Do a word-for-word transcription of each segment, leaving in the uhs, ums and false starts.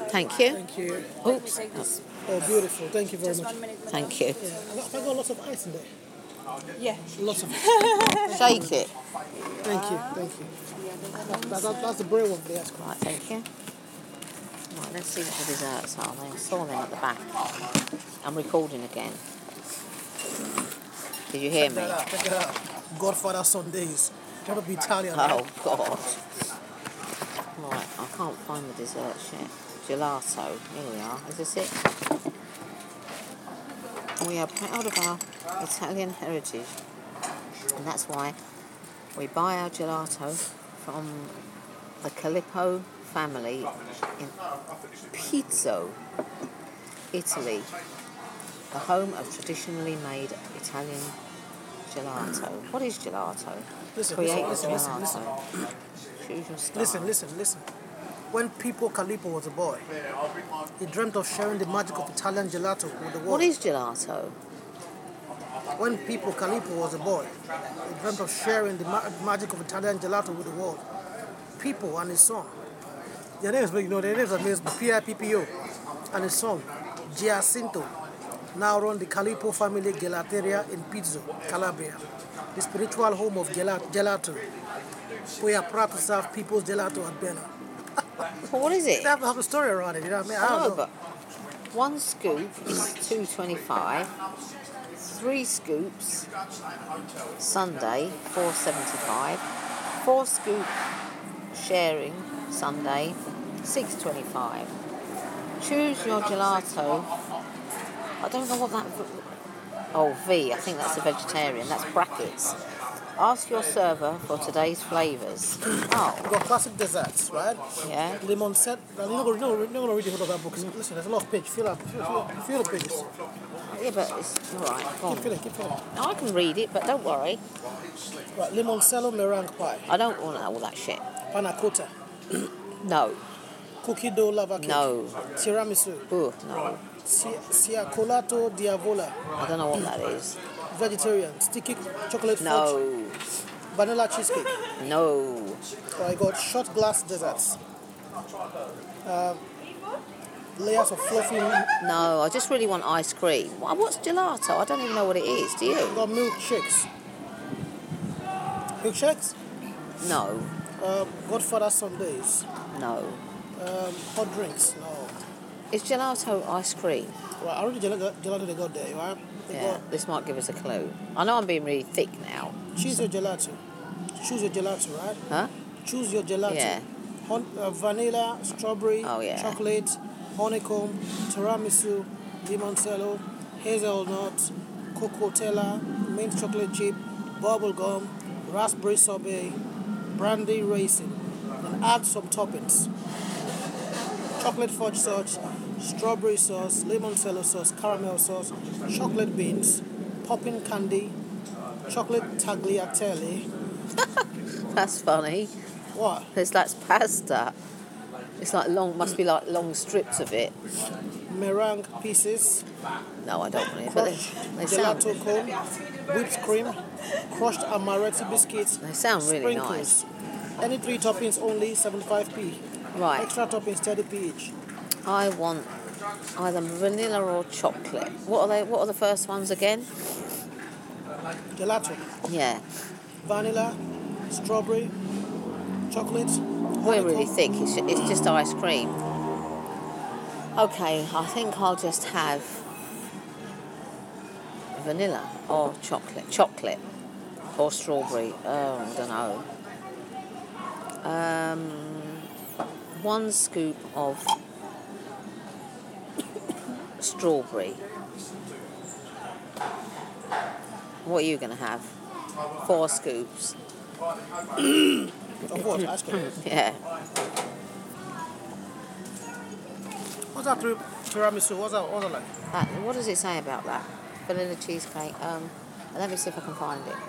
Thank you. Thank you. Oops. Oh, beautiful. Thank you very Just much. one minute. madam. Thank you. Yeah. Have I got lots of ice in there? Yeah. Lots of it. Shake it. Thank you. Thank you. That, that, that's the brave one for the ice cream. Right, thank you. Right, let's see what the desserts are. I saw them at the back. I'm recording again. Did you hear Check me? that out. Check it out. Godfather Sundays. Gotta be Italian. Oh, God. Right, I can't find the desserts yet. Gelato. Here we are. Is this it? We are proud of our Italian heritage. And that's why we buy our gelato from the Calippo family in Pizzo, Italy, the home of traditionally made Italian gelato. What is gelato? Listen, Create listen, listen, gelato. listen, Choose your style. Listen, listen, listen. When Pippo Calippo was a boy, he dreamt of sharing the magic of Italian gelato with the world. What is gelato? When Pippo Calippo was a boy, he dreamt of sharing the ma- magic of Italian gelato with the world. Pippo and his son, their names, you know, their names are P I P P O, and his son, Giacinto, now run the Calippo family gelateria in Pizzo, Calabria, the spiritual home of gelat- gelato. We are proud to serve people's gelato at Bena. Well, what is it? They have to have a story around it, you know what I mean? I don't No, know. but one scoop is two twenty-five. Three scoops Sunday four seventy-five. Four scoop sharing Sunday six twenty-five. Choose your gelato. I don't know what that. v- Oh, V. I think that's a vegetarian. That's brackets. Ask your server for today's flavours. Oh, We've got classic desserts, right? yeah. Lemon set. You're not going to read the whole of that book. 'Cause listen, there's a lot of pages. Feel up. Feel, feel, feel the pages. Yeah, but it's all right. Go Keep on. feeling, keep feeling. I can read it, but don't worry. Right, limoncello meringue pie, I don't want all that shit. panna cotta, No, cookie dough lava cake, no. tiramisu, Ooh, no. ci- cioccolata diavola, I don't know what that is. vegetarian, sticky chocolate fudge, No, vanilla cheesecake. no. So I got shot glass desserts, um, layers of fluffy. No, I just really want ice cream. What- What's gelato? I don't even know what it is. Do We you? got milkshakes. Milkshakes. No, Um, Godfather Sundays. no. Um, hot drinks. No. Is gelato ice cream? Right, I already gelato, gelato they got there, right? They Yeah, got this might give us a clue. I know I'm being really thick now. choose your gelato. Choose your gelato, right? Huh? Choose your gelato. Yeah. Hon- uh, vanilla, strawberry, Oh, yeah. chocolate, honeycomb, tiramisu, limoncello, hazelnut, cocotella, mint chocolate chip, bubble gum, raspberry sorbet, brandy raisin. Then add some toppings. Chocolate fudge sauce, strawberry sauce, limoncello sauce, caramel sauce, chocolate beans, popping candy, chocolate tagliatelle. That's funny. What? It's like pasta. It's like long, must be like long strips of it. Meringue pieces, No, I don't want it. But crushed they, they sound, gelato cone, whipped cream, crushed amaretti biscuits, they sound really sprinkles. nice. Any three toppings only seventy-five p. Right. Extra toppings thirty p each. I want either vanilla or chocolate. What are they? What are the first ones again? Gelato, Yeah, vanilla, strawberry, chocolate. we're really honeycomb. thick. It's, it's just ice cream. Okay, I think I'll just have vanilla or chocolate. Chocolate or strawberry. Oh, I don't know. Um, one scoop of strawberry. What are you going to have? Four scoops. Of what? Ice cream. Yeah. What's that tir- tiramisu? What's that? What's that like? Uh, what does it say about that? Vanilla cheesecake. Um, let me see if I can find it.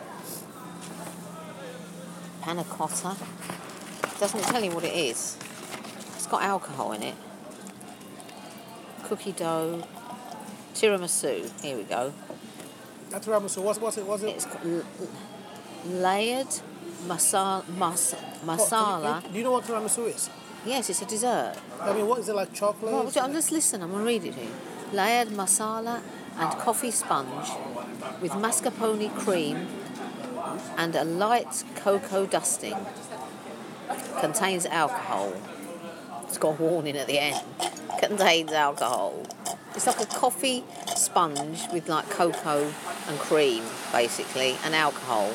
Panna cotta. Doesn't tell you what it is. It's got alcohol in it. Cookie dough. Tiramisu. Here we go. That tiramisu. What's what's it? What's it? It's got l- l- layered masala mas- masala. Do you know what tiramisu is? Yes, it's a dessert. I mean, what is it like chocolate? Well, I'm just listening. I'm going to read it to you. Layered masala and coffee sponge with mascarpone cream and a light cocoa dusting. Contains alcohol. It's got a warning at the end. Contains alcohol. It's like a coffee sponge with like cocoa and cream, basically, and alcohol.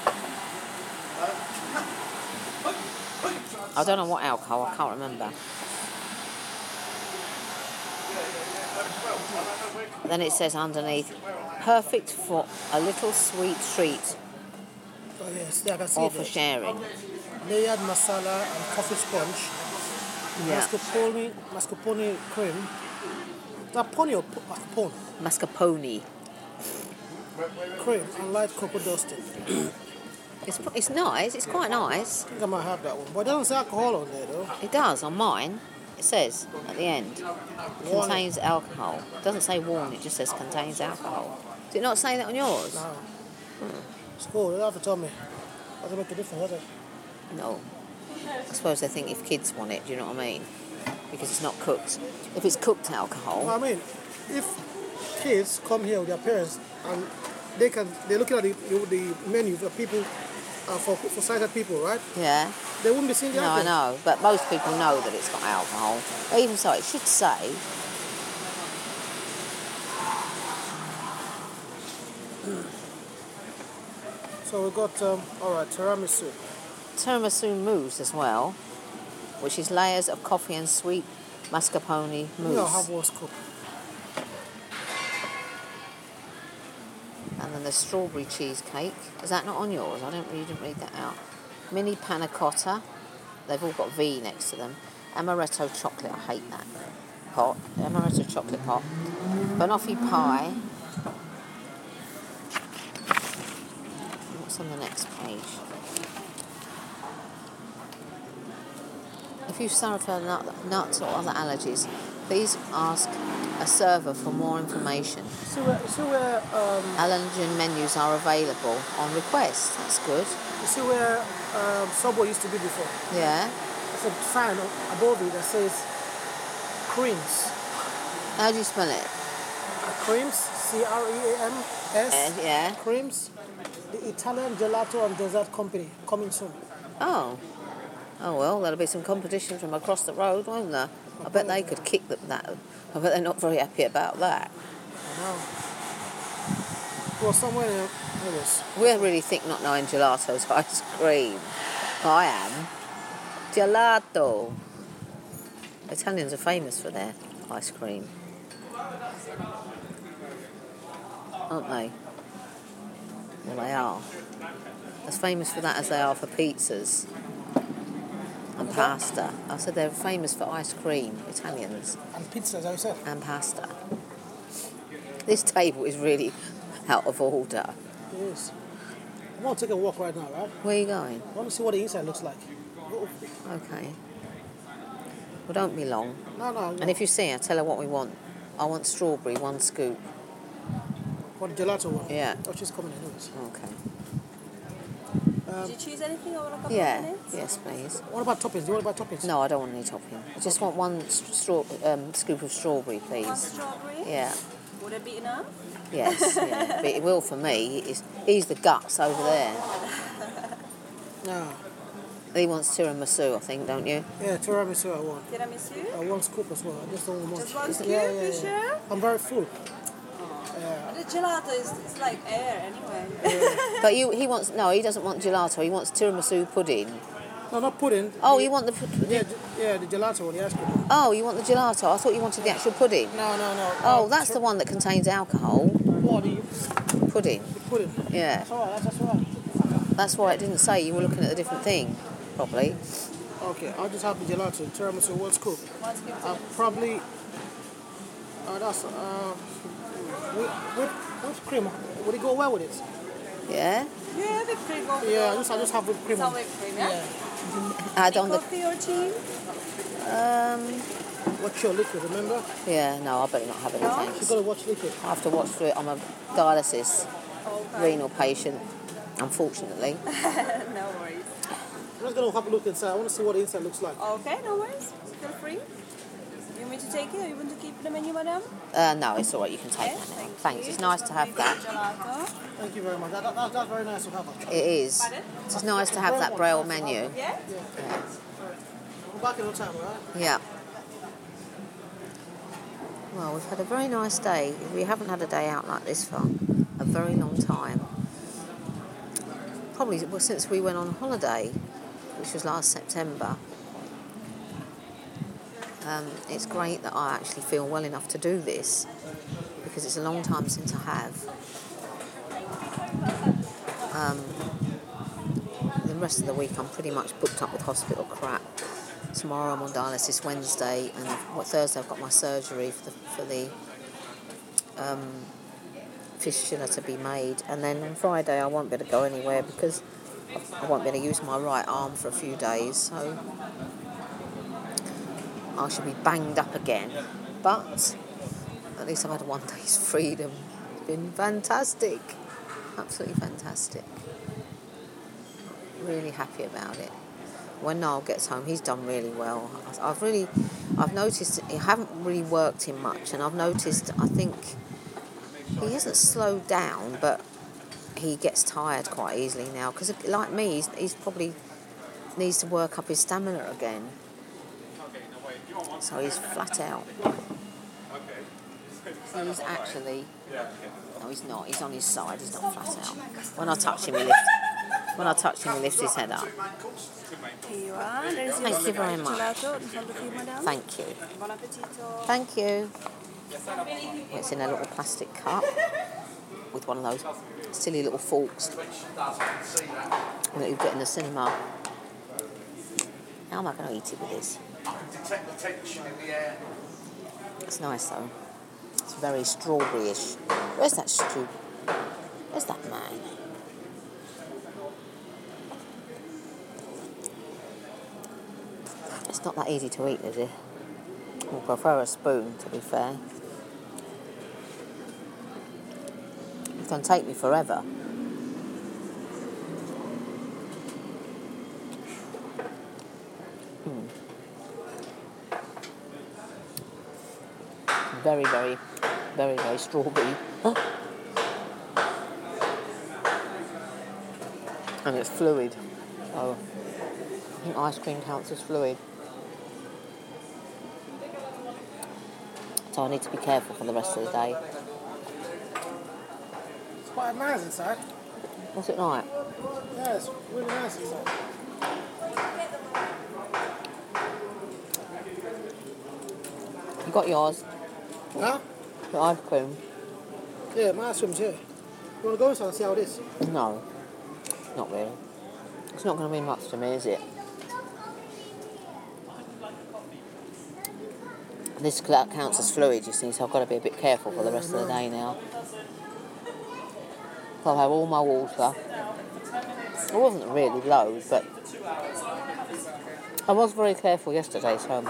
I don't know what alcohol, I can't remember. Then it says underneath, perfect for a little sweet treat Oh yes, yeah, I can see or it for there. sharing. Layered masala and coffee sponge. Yeah. Mascarpone, mascarpone cream. Is that pony or po- mascarpone? Mascarpone. Cream and light cocoa dusting. It's, it's nice, it's quite nice. I think I might have that one. But it doesn't say alcohol on there though. It does on mine. It says at the end, Warning. contains alcohol. It doesn't say warn, it just says contains alcohol. Did it not say that on yours? No. It's cool. You don't have to tell me. Doesn't make a difference, does it? No. I suppose they think if kids want it, do you know what I mean? Because it's not cooked. If it's cooked alcohol, Well, I mean, if kids come here with their parents and they can, they're looking at the, the menu for people, uh, for, for sighted people, right? yeah. They wouldn't be seeing the No, I alcohol. know, but most people know that it's got alcohol. But even so, it should say. So we got, um, all right, tiramisu. Tiramisu mousse as well, which is layers of coffee and sweet mascarpone mousse. Yeah, I'll have one scoop. And then the strawberry cheesecake. Is that not on yours? I don't really didn't read that out. Mini panna cotta. They've all got V next to them. Amaretto chocolate. I hate that pot. Amaretto chocolate pot. Banoffee pie. What's on the next page? If you suffer nut, nuts or other allergies, please ask a server for more information. See where, see where, um, Allergen menus are available on request. That's good. you see where um, Subway used to be before? Yeah. There's a sign above it that says creams. How do you spell it? Uh, creams, C R E A M S. Uh, yeah. Creams. The Italian Gelato and Dessert Company, coming soon. Oh. Oh well, there'll be some competition from across the road, won't there? I bet they could kick them that. I bet they're not very happy about that. I know. Well, somewhere there, there is. We really think not knowing gelato's ice cream. I am. Gelato. Italians are famous for their ice cream, aren't they? Well, they are. As famous for that as they are for pizzas and pasta. I said they're famous for ice cream, Italians, And pizza, as I said. and pasta. This table is really out of order. It is. I want to take a walk right now, right? Where are you going? I want to see what the inside looks like. Okay. Well, don't be long. No, no, no. And if you see her, tell her what we want. I want strawberry, one scoop. What the gelato one? Yeah. Oh, she's coming anyways. Okay. Did you choose anything over a couple Yeah. of minutes? Yes, please. What about toppings? Do you want about toppings? No, I don't want any topping. I just want one st- straw, um, scoop of strawberry, One please. strawberry? Yeah. Would it be enough? Yes. Yeah. But it will for me. It's, he's the guts over there. No. He wants tiramisu, I think, don't you? Yeah, tiramisu I want. Tiramisu? I want scoop as well. I just don't want much. Just one scoop, Yeah, yeah, you yeah. sure? I'm very full. The gelato is it's like air anyway. But you, he wants no. He doesn't want gelato. He wants tiramisu pudding. No, not pudding. Oh, the, you want the, pu- Yeah, the g- yeah, the gelato one, the ice cream. oh, you want the gelato? I thought you wanted the actual pudding. No, no, no. Oh, Uh, that's tur- the one that contains alcohol. What, the, Pudding. the pudding? Yeah. That's all right, that's, that's all right. That's why it didn't say you were looking at a different thing, probably. Okay, I'll just have the gelato, tiramisu, one scoop. One scoop Uh, tiramisu. probably, uh, that's, uh, whip, whip, whipped cream. Would it go well with it? Yeah. Yeah, whipped cream over Yeah, I the- just, I just have whipped cream. Some on. whipped cream, yeah? Add on the. Coffee or tea? Um. Watch your liquid, remember? Yeah. No, I better not have any No? You thanks. gotta watch liquid. I have to watch through it. I'm a dialysis Okay. renal patient, unfortunately. No worries. I'm just gonna have a look inside. I want to see what the inside looks like. Okay, no worries. Feel free. You want me to take it or you want to keep the menu, madam? Uh, no, it's all right. You can take Yes, that now. thank Thanks. you. It's nice Just to want have make that. Gelato. Thank you very much. That, that, that, that's very nice to have. It is. Pardon? It's nice to have that Braille menu. Yeah? We're back in no time, right? Yeah. Well, we've had a very nice day. We haven't had a day out like this for a very long time. Probably well, since we went on holiday, which was last September. Um, it's great that I actually feel well enough to do this because it's a long time since I have. Um, the rest of the week I'm pretty much booked up with hospital crap. Tomorrow I'm on dialysis, Wednesday, and what Thursday I've got my surgery for the for the um, fistula to be made, and then on Friday I won't be able to go anywhere because I won't be able to use my right arm for a few days, so I shall be banged up again. But at least I've had one day's freedom. It's been fantastic, absolutely fantastic. Really happy about it. When Niall gets home, he's done really well. I've really, I've noticed, I haven't really worked him much, and I've noticed, I think, he hasn't slowed down, but he gets tired quite easily now, because like me, he's, he's probably needs to work up his stamina again. So he's flat out. So he's actually, no he's not, he's on his side, he's not flat out. When I touch him, he lifts, when I touch him, he lifts his head up. Here you are. There's Thank your you very much. gelato in front of you, madam. Thank you. Buon appetito. Thank you. It's in a little plastic cup with one of those silly little forks that you get in the cinema. How am I going to eat it with this? It's nice though. It's very strawberry-ish. Where's that stew? Where's that man? It's not that easy to eat, is it? I prefer a spoon, to be fair. It's going to take me forever. Mm. Very, very, very, very strawberry. Huh? And it's fluid. So I think ice cream counts as fluid. So I need to be careful for the rest of the day. It's quite nice inside. What's it like? Yeah, it's really nice inside. You got yours? Huh? The ice cream? Yeah, my ice cream's here. You want to go inside and see how it is? No, not really. It's not going to mean much to me, is it? This counts as fluid, you see, so I've got to be a bit careful for the rest of the day now. So I'll have all my water. It wasn't really low, but I was very careful yesterday, so...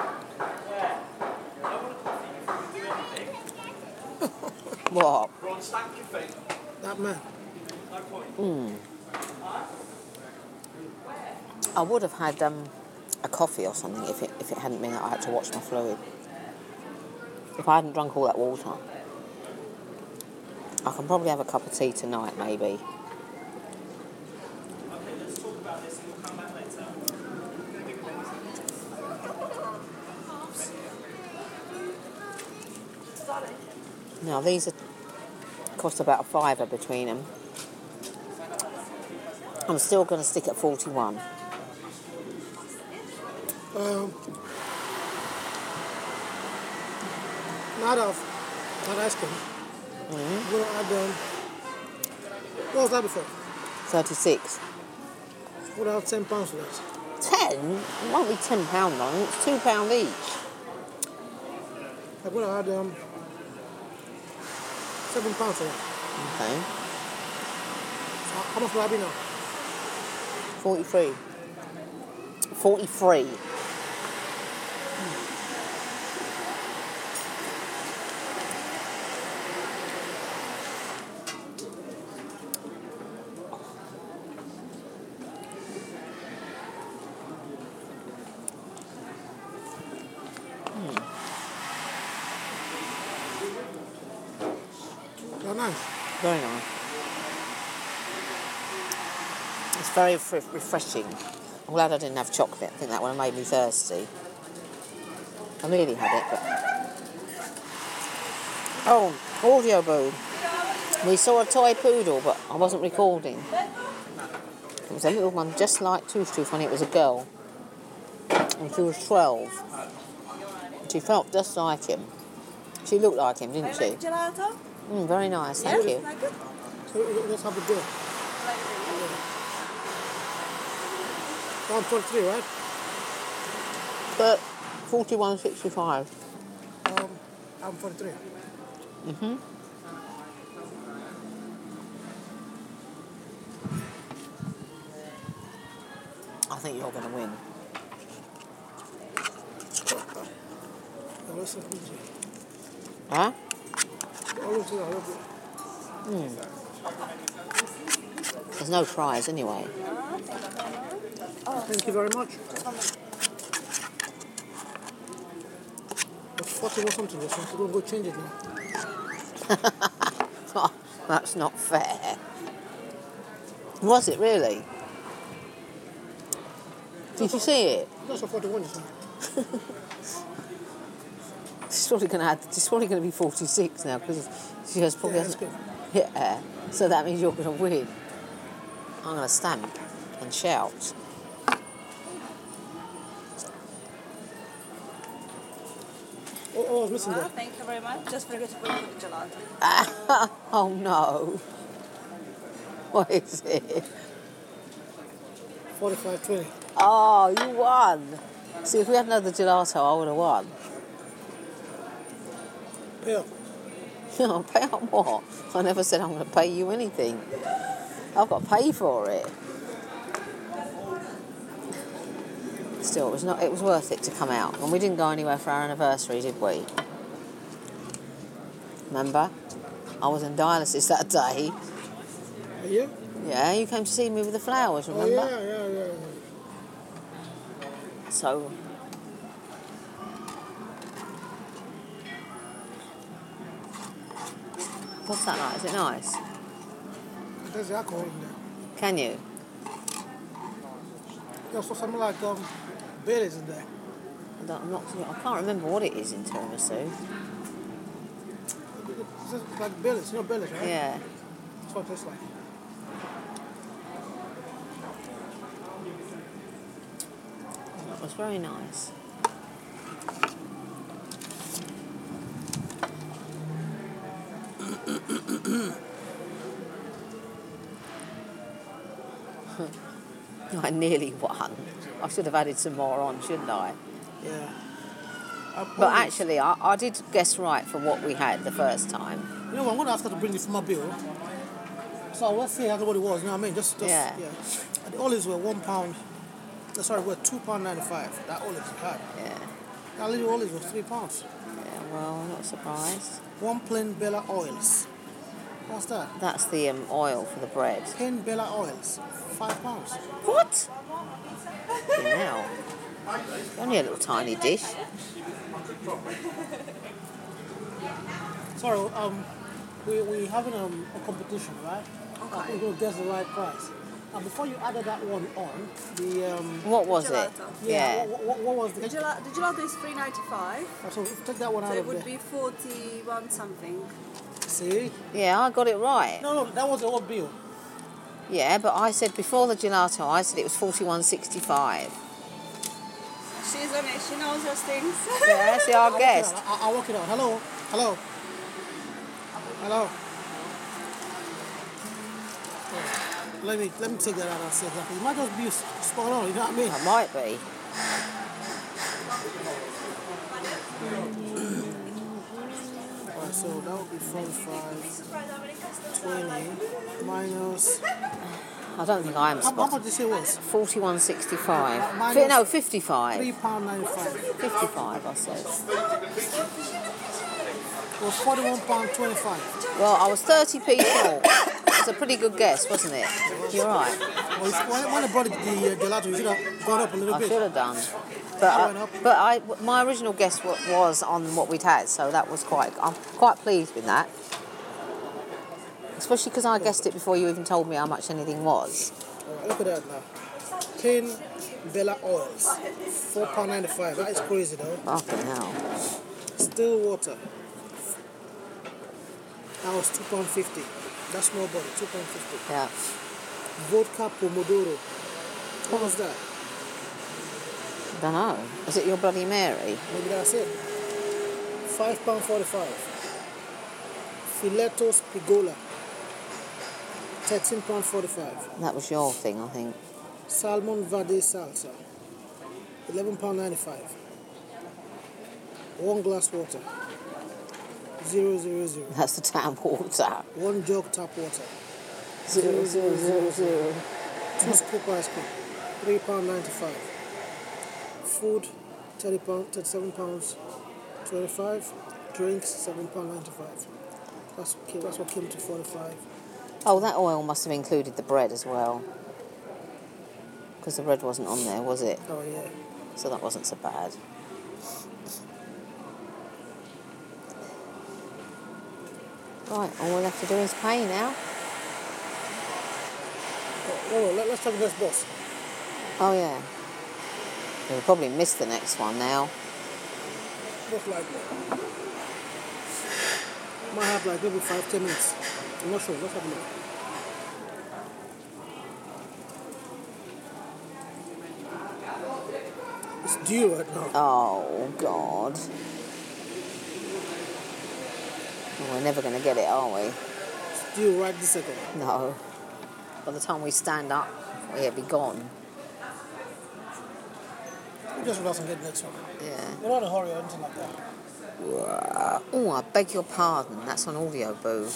What? That man. Mm. I would have had um, a coffee or something if it if it hadn't been that I had to watch my fluid. If I hadn't drunk all that water. I can probably have a cup of tea tonight, maybe. Now these are cost about a fiver between them. I'm still going to stick at forty-one. Um, not of not ice cream. Mm-hmm. We're going to add, um, what was that before? thirty-six. We're going to add ten pounds for that. ten? It won't be ten pounds on it. It's two pounds each. I'm going to add um, seven pounds for that. Okay. So how much will I be now? forty-three. forty-three. nice. Very nice. It's very fr- refreshing. I'm glad I didn't have chocolate. I think that would have made me thirsty. I nearly had it, but... Oh, audio boo. We saw a toy poodle, but I wasn't recording. It was a little one just like Tooth Tooth, and it was a girl. And she was twelve. She felt just like him. She looked like him, didn't You she? like gelato? Mm, very nice, thank you. Like it? So let's have a go. Round forty-three, right? But forty-one sixty-five. Um, I'm forty-three. Mm-hmm. I think you're going to win. Always so easy. Huh? Always so easy. There's no prize anyway. Thank you very much. It's forty-one something, so I'm going to go change it now. Oh, that's not fair. Was it really? Did you see it? That's a forty-one, you see. She's probably going to have. She's probably going to be forty-six now because she has probably Yeah, that's hasn't hit her. So that means you're going to win. I'm going to stamp and shout. Oh, oh, I was missing Well, that. thank you very much. Just forget to put it for the gelato. Oh no. What is it? forty-five twenty. Oh, you won. See, if we had another gelato, I would have won. Pay up. No, pay up what? I never said I'm going to pay you anything. I've got to pay for it. Still, it was not. It was worth it to come out, and we didn't go anywhere for our anniversary, did we? Remember, I was in dialysis that day. Are you? Yeah, you came to see me with the flowers. Oh, Remember? yeah, yeah, yeah. yeah. So. What's that like? Is it nice? There's alcohol in there. Can you? There's something like um, Baileys in there. I, don't, I'm not, I can't remember what it is in tiramisu. It's just like Baileys, you know Baileys, right? Yeah. That's what it tastes like. That was very nice. I nearly won. I should have added some more on, shouldn't I? Yeah. I But always- actually, I, I did guess right for what we had the first time. You know what, I'm going to ask her to bring the my bill. So let's see how what it was, you know what I mean? Just, just Yeah. yeah. And the olives were one pound, uh, sorry, were two pound ninety-five. That olives you had. Yeah. That little olives was three pounds. Yeah, well, I'm not surprised. One plain Bella oils. What's that? That's the um, oil for the bread. Plain Bella oils. Five pounds. What? Now. Only a little tiny dish. Sorry, um, we we having um, a competition, right? Okay. We're going to guess the right price. Now, before you added that one on, the um, What was it? Gelato. Yeah. What, what, what was The the? gelato, the gelato is three ninety-five. Oh, so take that one So out it of would there. be forty-one something. See? Yeah, I got it right. No, no, that was the old bill. Yeah, but I said before the gelato, I said it was forty-one sixty-five. She's on it. She knows those things. Yeah, see, our guest. I'll, I'll work it out. Hello, hello, hello. Let me let me take that out and see exactly. It might just be spot on. You know what I mean? That might be. Alright, so that would be forty-five, twenty minus. I don't think I am How, how spot. much did you say it was? forty-one sixty-five. Minus Fi- no, Three fifty-five. pound ninety-five. fifty-five, I said. It was forty-one pound twenty-five. Well, I was thirty p short. It's a pretty good guess, wasn't it? You're right. Well, if- when, when I brought it to the uh, gelato, you should have gone up a little I bit. should have done. But went I, up. but I, my original guess wa- was on what we'd had, so that was quite. I'm quite pleased with that. Especially because I guessed it before you even told me how much anything was. Alright, look at that now. Plain Bella oils, four pound ninety-five. That is crazy though. Fucking hell. Still water. That was two pound fifty. That's small bottle, two pound fifty. Yeah. Vodka Pomodoro. What was that? Don't know. Is it your Bloody Mary? Maybe that's it. Five pound forty-five. Fileto Spigola. Thirteen pound forty-five. That was your thing, I think. Salmon Vade Salsa. Eleven pound ninety-five. One glass water. Zero zero zero. That's the town water. One jug tap water. Zero, zero, zero, zero. Two scoop ice cream. Three pound ninety-five. Food. Thirty pound, thirty-seven pounds. Twenty-five. Drinks. Seven pound ninety-five. That's okay. That's what came to forty-five. Oh, that oil must have included the bread as well. Because the bread wasn't on there, was it? Oh yeah. So that wasn't so bad. Right, all we'll have to do is pay now. Oh, no, no, let, let's talk to this boss. Oh, yeah. We'll probably miss the next one now. Most likely. Might have like maybe five, ten minutes. I'm not sure. Let's have a look. It's due right now. Oh, God. Well, we're never going to get it, are we? It's due right this second. No. By the time we stand up, we'll be gone. We just relax and get the next one. Yeah. We're not in a hurry or anything like that. Oh, I beg your pardon. That's on audio, boo.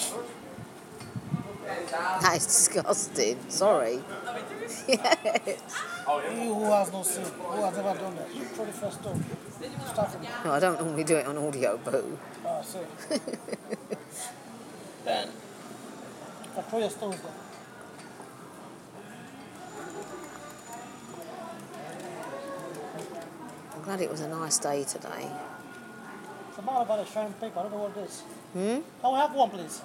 That is disgusting. Sorry. Yes. You who has no sin, who has never done that, you throw the first stone. Start from there. No, I don't normally do it on audio, boo. Oh, I see. Then, I throw your stones there. I'm glad it was a nice day today. It's a matter about a shiny paper. I don't know what it is. Hmm? Can we have one, please?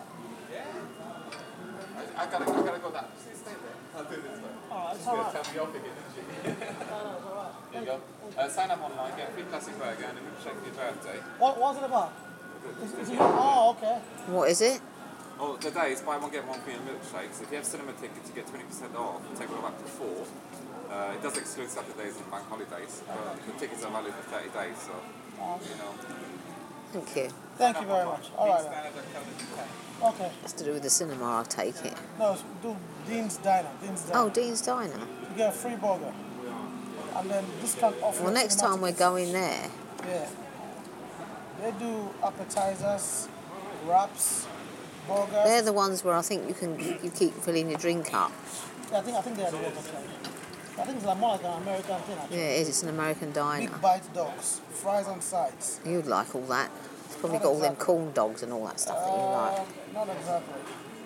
I gotta, I gotta go that. Stay there. I'll do this though. Oh, it's She's gonna alright. tell me off again, isn't she? No, no, it's alright. There you go. Uh, sign up online, get a free classic burger and a milkshake for your birthday. What was it about? Is, is it, oh, okay. What is it? Oh, the day is buy one, get one free and milkshakes. If you have cinema tickets, you get twenty percent off. Take them up to four. Uh, it does exclude Saturdays and bank holidays, but the tickets are valid for thirty days, so, you know. Thank you. Thank you very much. Alright. Okay. It's to do with the cinema, I'll take it. No, it's do Dean's Diner. Dean's Diner. Oh, Dean's Diner. You get a free burger. And then discount off. Well, your next cinema time we're tickets. going there. Yeah. They do appetizers, wraps, burgers. They're the ones where I think you can you keep filling your drink up. Yeah, I think I think they are the ones actually. I think it's like more like an American thing actually. Yeah, it is. It's an American diner. Big bite dogs, fries and sides. You'd like all that. It's probably Not got all them exactly. corn dogs and all that stuff that you like. Um, not exactly.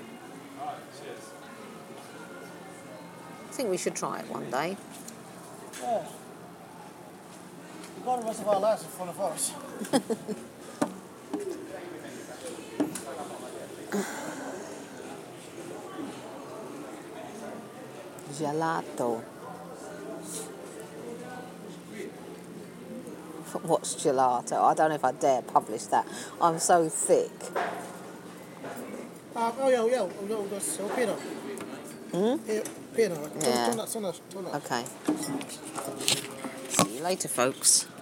I think we should try it one day. Yeah. We got the rest of our lives in front of us. Gelato. What's gelato? I don't know if I dare publish that. I'm so thick. Um, oh yeah, yeah, oh, no, that's so peanut. Hmm? Yeah, peanut. Turn, Yeah. turn that, turn that, turn that. Okay. See you later, folks.